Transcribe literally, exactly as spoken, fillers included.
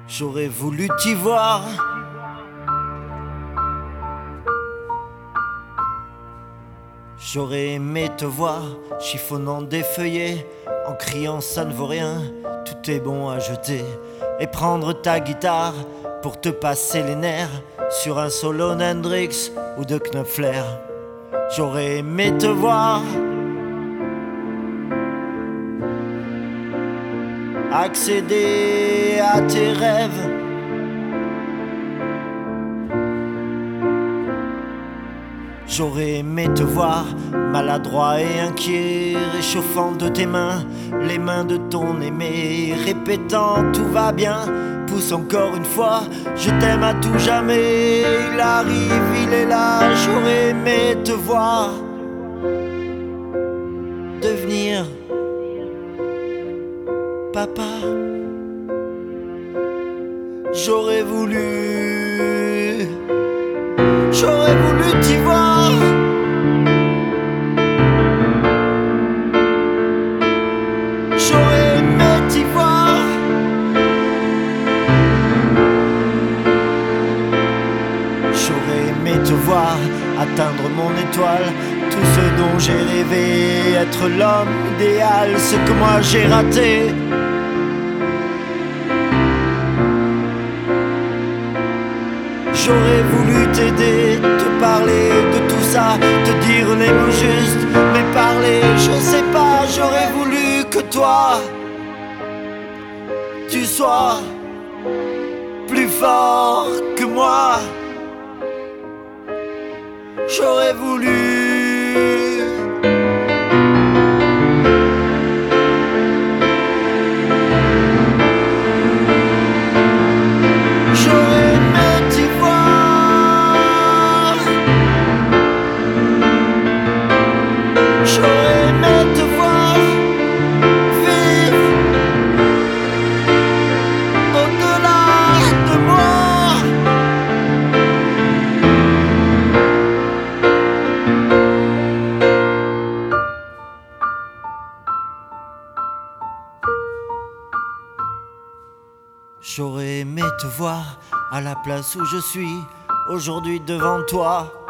J'aurais voulu t'y voir. J'aurais aimé te voir chiffonnant des feuillets, en criant ça ne vaut rien, tout est bon à jeter. Et prendre ta guitare pour te passer les nerfs sur un solo d'Hendrix ou de Knopfler. J'aurais aimé te voir accéder à tes rêves, j'aurais aimé te voir maladroit et inquiet, réchauffant de tes mains les mains de ton aimé, répétant tout va bien, pousse encore une fois, je t'aime à tout jamais. Il arrive, il est là, j'aurais aimé te voir devenir papa. J'aurais voulu, j'aurais voulu t'y voir. J'aurais aimé t'y voir. J'aurais aimé te voir atteindre mon étoile, tout ce dont j'ai rêvé, être l'homme idéal, ce que moi j'ai raté. J'aurais voulu t'aider, te parler de tout ça, te dire les mots justes, mais parler, je sais pas. J'aurais voulu que toi, tu sois plus fort que moi. J'aurais voulu j'aurais aimé te voir vivre au-delà de moi. J'aurais aimé te voir à la place où je suis aujourd'hui devant toi.